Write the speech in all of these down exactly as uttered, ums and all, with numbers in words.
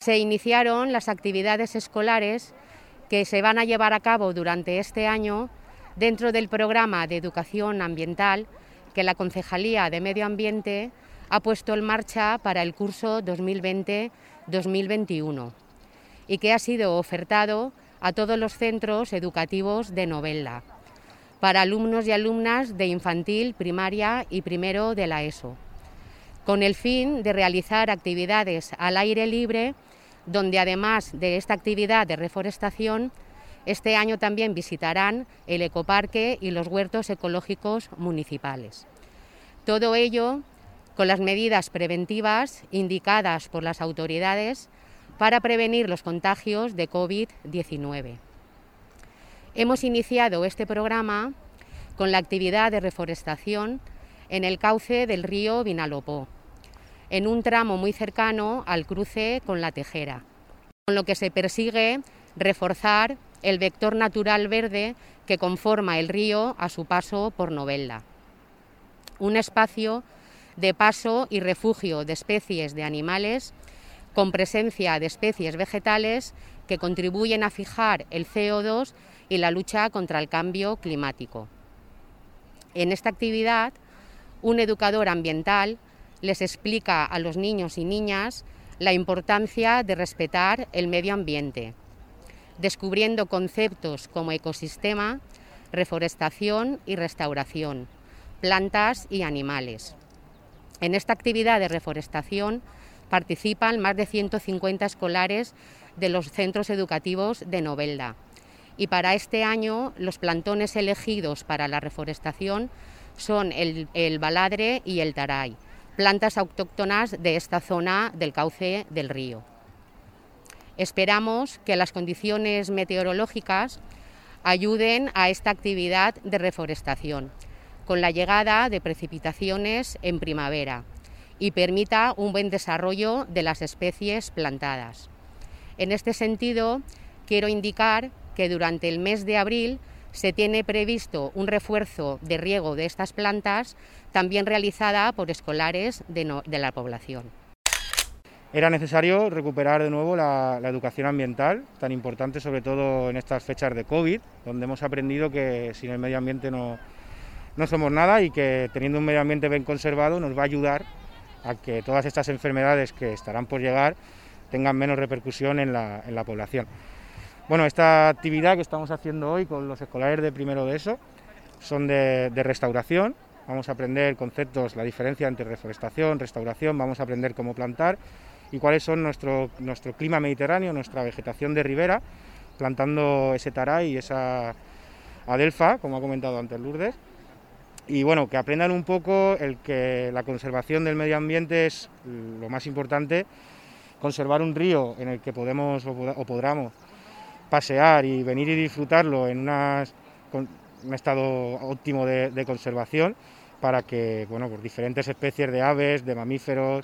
Se iniciaron las actividades escolares que se van a llevar a cabo durante este año dentro del programa de educación ambiental que la Concejalía de Medio Ambiente ha puesto en marcha para el curso dos mil veinte dos mil veintiuno y que ha sido ofertado a todos los centros educativos de Novelda, para alumnos y alumnas de infantil, primaria y primero de la ESO, con el fin de realizar actividades al aire libre, donde además de esta actividad de reforestación, este año también visitarán el ecoparque y los huertos ecológicos municipales. Todo ello con las medidas preventivas indicadas por las autoridades para prevenir los contagios de COVID diecinueve. Hemos iniciado este programa con la actividad de reforestación en el cauce del río Vinalopó, en un tramo muy cercano al cruce con la Tejera, con lo que se persigue reforzar el vector natural verde que conforma el río a su paso por Novelda. Un espacio de paso y refugio de especies de animales con presencia de especies vegetales que contribuyen a fijar el C O dos y la lucha contra el cambio climático. En esta actividad, un educador ambiental les explica a los niños y niñas la importancia de respetar el medio ambiente, descubriendo conceptos como ecosistema, reforestación y restauración, plantas y animales. En esta actividad de reforestación participan más de ciento cincuenta escolares de los centros educativos de Novelda. Y para este año los plantones elegidos para la reforestación son el, el baladre y el taray, plantas autóctonas de esta zona del cauce del río. Esperamos que las condiciones meteorológicas ayuden a esta actividad de reforestación, con la llegada de precipitaciones en primavera y permita un buen desarrollo de las especies plantadas. En este sentido, quiero indicar que durante el mes de abril se tiene previsto un refuerzo de riego de estas plantas, también realizada por escolares de, no, de la población. Era necesario recuperar de nuevo la, la educación ambiental, tan importante sobre todo en estas fechas de COVID, donde hemos aprendido que sin el medio ambiente no, no somos nada y que teniendo un medio ambiente bien conservado nos va a ayudar a que todas estas enfermedades que estarán por llegar tengan menos repercusión en la, en la población. Bueno, esta actividad que estamos haciendo hoy con los escolares de primero de ESO son de, de restauración. Vamos a aprender conceptos, la diferencia entre reforestación, restauración, vamos a aprender cómo plantar y cuáles son nuestro, nuestro clima mediterráneo, nuestra vegetación de ribera, plantando ese taray y esa adelfa, como ha comentado antes Lourdes. Y bueno, que aprendan un poco el que la conservación del medio ambiente es lo más importante, conservar un río en el que podemos o podamos pasear y venir y disfrutarlo en unas, con, un estado óptimo de, de conservación para que bueno, pues diferentes especies de aves, de mamíferos,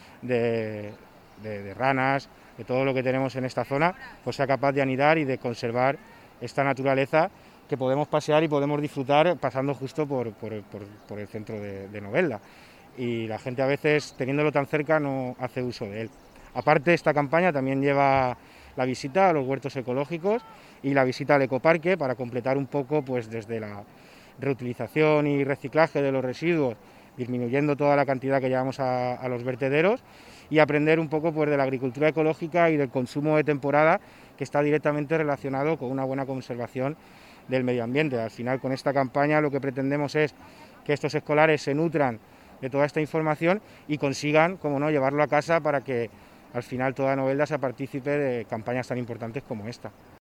de, de, de ranas, de todo lo que tenemos en esta zona, pues sea capaz de anidar y de conservar esta naturaleza que podemos pasear y podemos disfrutar pasando justo por, por, por, por el centro de, de Novelda. Y la gente a veces, teniéndolo tan cerca, no hace uso de él. Aparte, esta campaña también lleva la visita a los huertos ecológicos y la visita al ecoparque para completar un poco pues desde la reutilización y reciclaje de los residuos, disminuyendo toda la cantidad que llevamos a, a los vertederos y aprender un poco pues de la agricultura ecológica y del consumo de temporada, que está directamente relacionado con una buena conservación del medio ambiente. Al final, con esta campaña lo que pretendemos es que estos escolares se nutran de toda esta información y consigan, como no, llevarlo a casa para que al final toda Novelda sea partícipe de campañas tan importantes como esta.